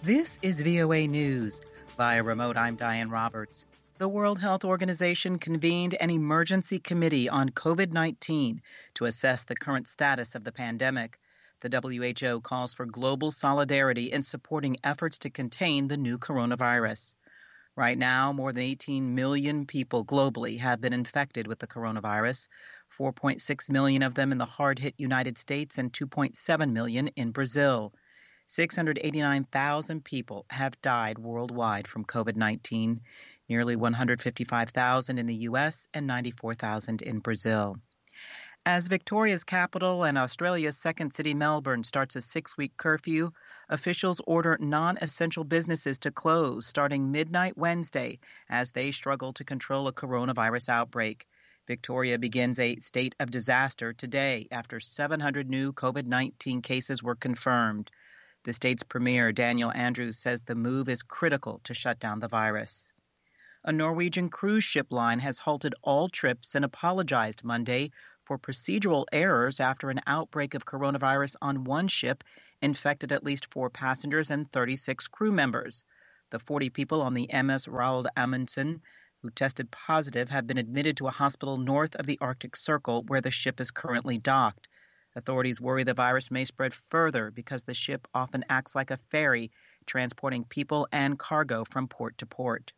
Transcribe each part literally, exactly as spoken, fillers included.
This is V O A News. Via remote, I'm Diane Roberts. The World Health Organization convened an emergency committee on COVID nineteen to assess the current status of the pandemic. The W H O calls for global solidarity in supporting efforts to contain the new coronavirus. Right now, more than eighteen million people globally have been infected with the coronavirus, four point six million of them in the hard-hit United States and two point seven million in Brazil. six hundred eighty-nine thousand people have died worldwide from COVID nineteen, nearly one hundred fifty-five thousand in the U S and ninety-four thousand in Brazil. As Victoria's capital and Australia's second city, Melbourne, starts a six-week curfew, officials order non-essential businesses to close starting midnight Wednesday as they struggle to control a coronavirus outbreak. Victoria begins a state of disaster today after seven hundred new COVID nineteen cases were confirmed. The state's premier, Daniel Andrews, says the move is critical to shut down the virus. A Norwegian cruise ship line has halted all trips and apologized Monday for procedural errors after an outbreak of coronavirus on one ship infected at least four passengers and thirty-six crew members. The forty people on the M S Roald Amundsen who tested positive have been admitted to a hospital north of the Arctic Circle where the ship is currently docked. Authorities worry the virus may spread further because the ship often acts like a ferry, transporting people and cargo from port to port.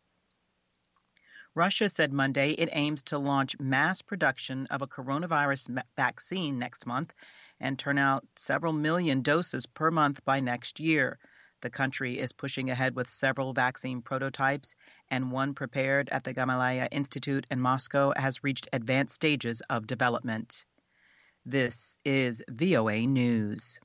Russia said Monday it aims to launch mass production of a coronavirus vaccine next month and turn out several million doses per month by next year. The country is pushing ahead with several vaccine prototypes, and one prepared at the Gamaleya Institute in Moscow has reached advanced stages of development. This is V O A News.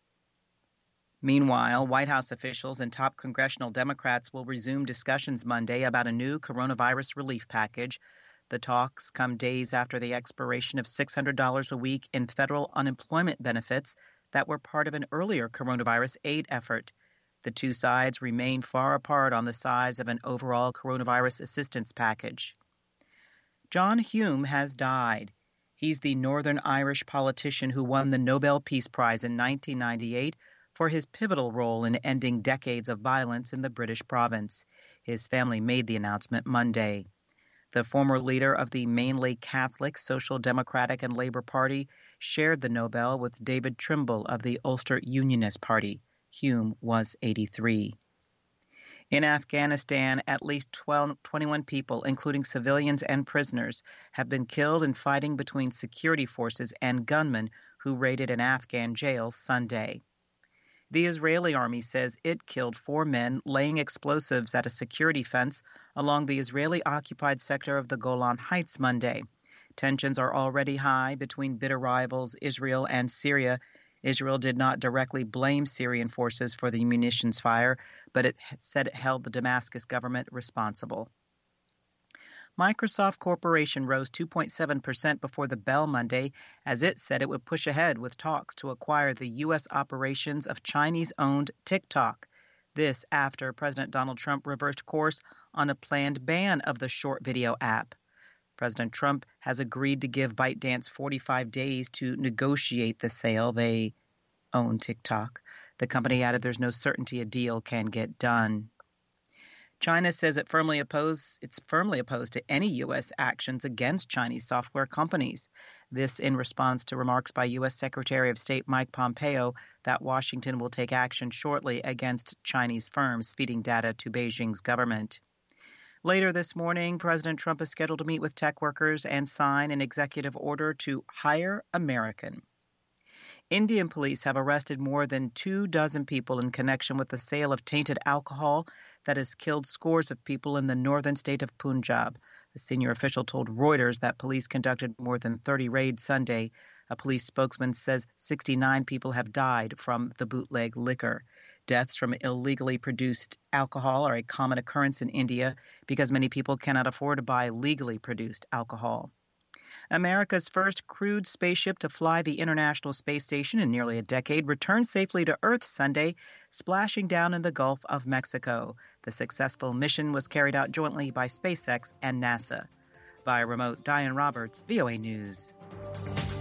Meanwhile, White House officials and top congressional Democrats will resume discussions Monday about a new coronavirus relief package. The talks come days after the expiration of six hundred dollars a week in federal unemployment benefits that were part of an earlier coronavirus aid effort. The two sides remain far apart on the size of an overall coronavirus assistance package. John Hume has died. He's the Northern Irish politician who won the Nobel Peace Prize in nineteen ninety-eight for his pivotal role in ending decades of violence in the British province. His family made the announcement Monday. The former leader of the mainly Catholic Social Democratic and Labour Party shared the Nobel with David Trimble of the Ulster Unionist Party. Hume was eighty-three. In Afghanistan, at least twelve, twenty-one people, including civilians and prisoners, have been killed in fighting between security forces and gunmen who raided an Afghan jail Sunday. The Israeli army says it killed four men laying explosives at a security fence along the Israeli-occupied sector of the Golan Heights Monday. Tensions are already high between bitter rivals Israel and Syria. Israel did not directly blame Syrian forces for the munitions fire, but it said it held the Damascus government responsible. Microsoft Corporation rose two point seven percent before the bell Monday as it said it would push ahead with talks to acquire the U S operations of Chinese-owned TikTok. This after President Donald Trump reversed course on a planned ban of the short video app. President Trump has agreed to give ByteDance forty-five days to negotiate the sale. They own TikTok. The company added there's no certainty a deal can get done. China says it firmly oppose, it's firmly opposed to any U S actions against Chinese software companies. This in response to remarks by U S Secretary of State Mike Pompeo that Washington will take action shortly against Chinese firms feeding data to Beijing's government. Later this morning, President Trump is scheduled to meet with tech workers and sign an executive order to hire American. Indian police have arrested more than two dozen people in connection with the sale of tainted alcohol that has killed scores of people in the northern state of Punjab. A senior official told Reuters that police conducted more than thirty raids Sunday. A police spokesman says sixty-nine people have died from the bootleg liquor. Deaths from illegally produced alcohol are a common occurrence in India because many people cannot afford to buy legally produced alcohol. America's first crewed spaceship to fly the International Space Station in nearly a decade returned safely to Earth Sunday, splashing down in the Gulf of Mexico. The successful mission was carried out jointly by SpaceX and NASA. Via remote, Diane Roberts, V O A News.